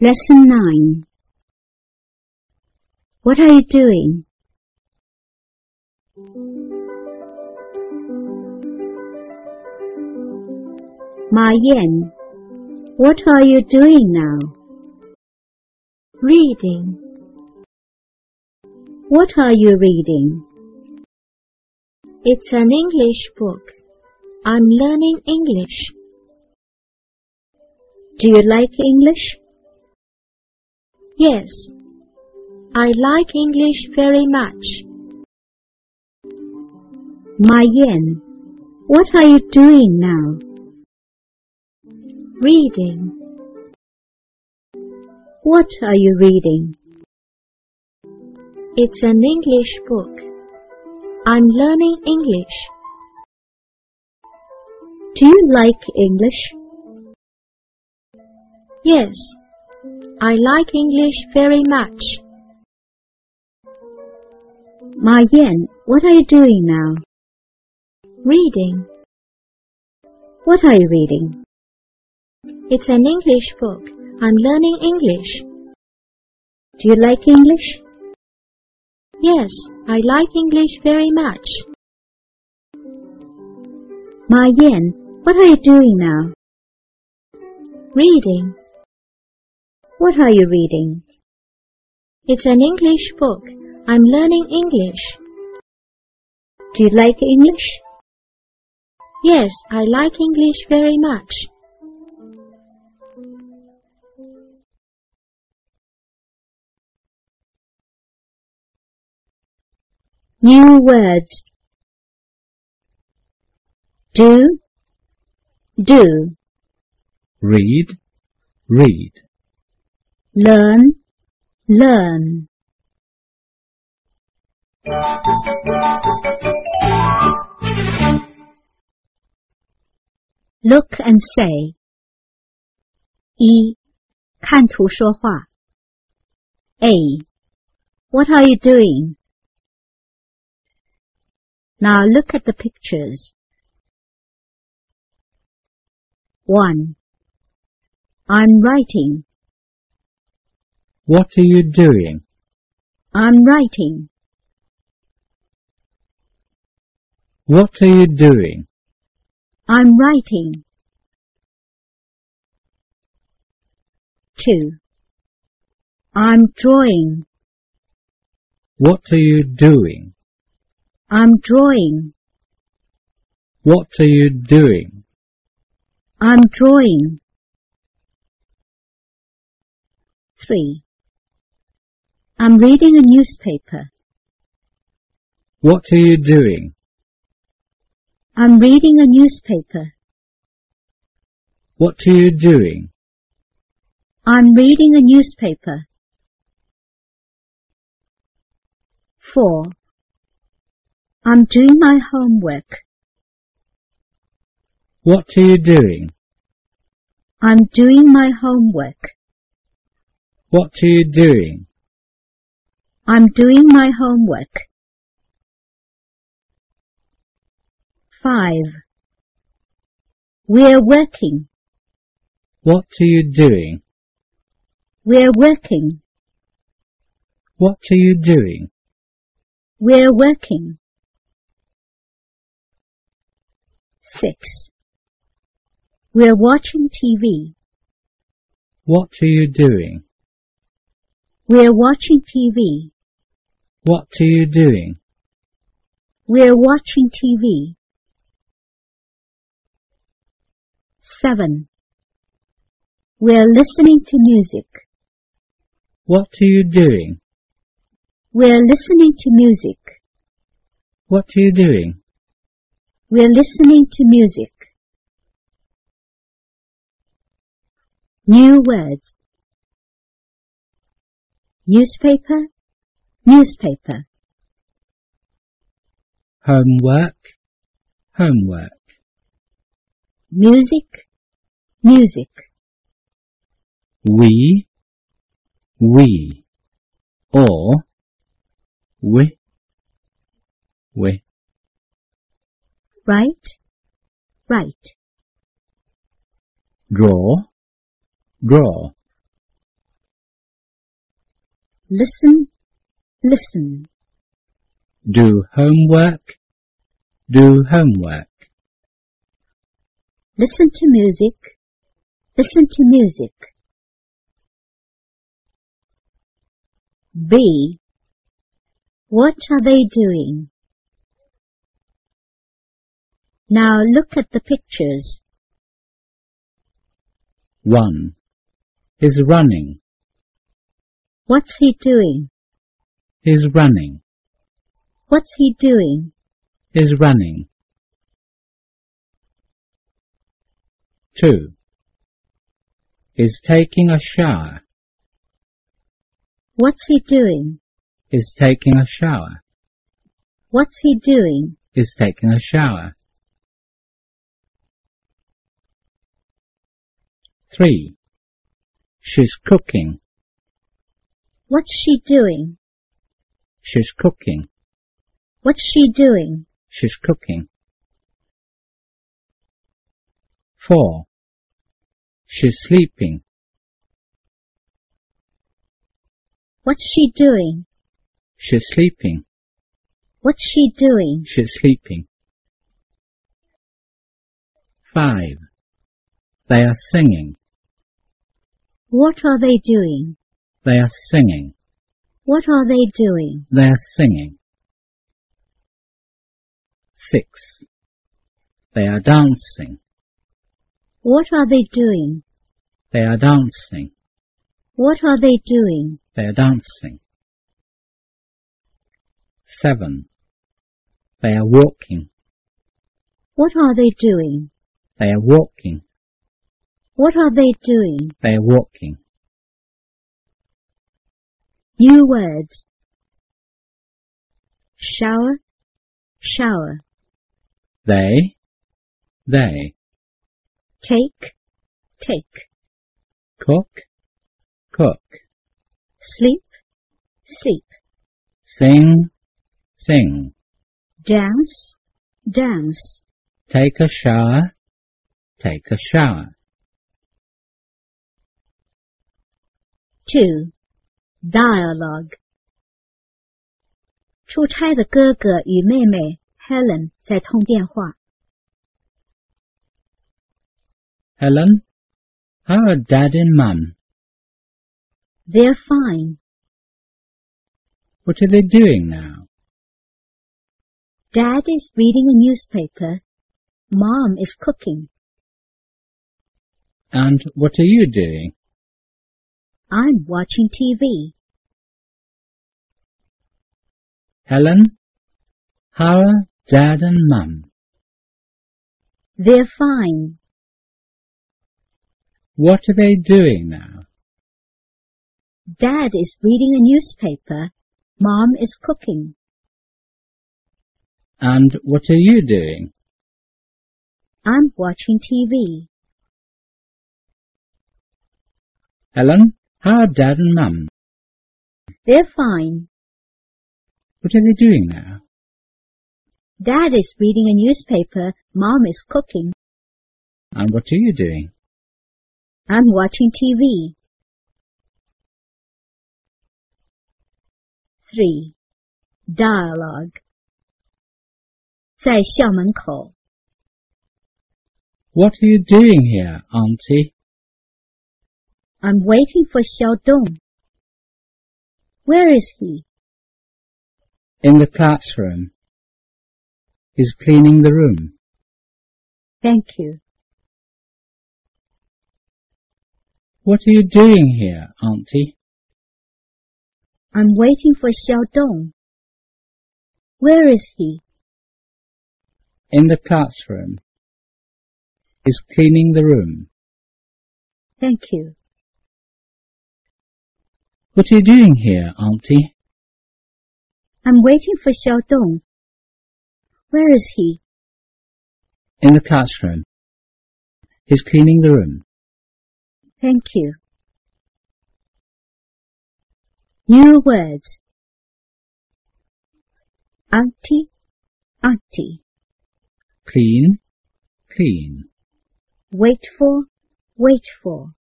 Lesson 9. What are you doing? Ma Yan, what are you doing now? Reading. What are you reading? It's an English book. I'm learning English. Do you like English? Yes, I like English very much. Ma Yan, what are you doing now? Reading. What are you reading? It's an English book. I'm learning English. Do you like English? Yes, I like English very much. Ma Yan, what are you doing now? Reading. What are you reading? It's an English book. I'm learning English. Do you like English? Yes, I like English very much. Ma Yan, what are you doing now? Reading. What are you reading? It's an English book. I'm learning English. Do you like English? Yes, I like English very much. New words. Do, do. Read, read. Learn, learn. Look and say. 一，看图说话。A. What are you doing? Now look at the pictures. 1. I'm writing. What are you doing? I'm writing. What are you doing? I'm writing. 2. I'm drawing. What are you doing? I'm drawing. What are you doing? I'm drawing. 3. I'm reading a newspaper. What are you doing? I'm reading a newspaper. What are you doing? I'm reading a newspaper. 4. I'm doing my homework. What are you doing? I'm doing my homework. What are you doing? I'm doing my homework. 5. We're working. What are you doing? We're working. What are you doing? We're working. 6. We're watching TV. What are you doing? We're watching TV. What are you doing? We're watching TV. 7. We're listening to music. What are you doing? We're listening to music. What are you doing? We're listening to music. New words. Newspaper, newspaper. Homework, homework. Music, music. We, or we. Write, write. Draw, Listen, listen. Do homework. Do homework. Listen to music. Listen to music. B. What are they doing? Now look at the pictures. 1. He's running. What's he doing? He's running. What's he doing? He's running. 2. He's taking a shower. What's he doing? He's taking a shower. What's he doing? He's taking a shower. 3. She's cooking. What's she doing? She's cooking. What's she doing? She's cooking. 4. She's sleeping. What's she doing? She's sleeping. What's she doing? She's sleeping. 5. They are singing. What are they doing? They are singing. What are they doing? They are singing. 6. They are dancing. What are they doing? They are dancing. What are they doing? They are dancing. 7. They are walking. What are they doing? They are walking. What are they doing? They are walking. New words. Shower, shower. They. Take, take. Cook, cook. Sleep, sleep. Sing, sing. Dance, dance. Take a shower, take a shower. 2. Dialogue. 出差的哥哥与妹妹 Helen 在通电话。 Helen, how are Dad and Mum? They're fine. What are they doing now? Dad is reading a newspaper. Mom is cooking. And what are you doing? I'm watching TV. Helen, how are Dad and Mum? They're fine. What are they doing now? Dad is reading a newspaper. Mom is cooking. And what are you doing? I'm watching TV. Helen, how are Dad and Mum? They're fine. What are they doing now? Dad is reading a newspaper. Mom is cooking. And what are you doing? I'm watching TV. 3. Dialogue. 在校门口。 What are you doing here, Auntie? I'm waiting for Xiaodong. Where is he? In the classroom. He's cleaning the room. Thank you. What are you doing here, Auntie? I'm waiting for Xiaodong. Where is he? In the classroom. He's cleaning the room. Thank you. What are you doing here, Auntie? I'm waiting for Xiaodong. Where is he? In the classroom. He's cleaning the room. Thank you. New words. Auntie, auntie. Clean, clean. Wait for, wait for.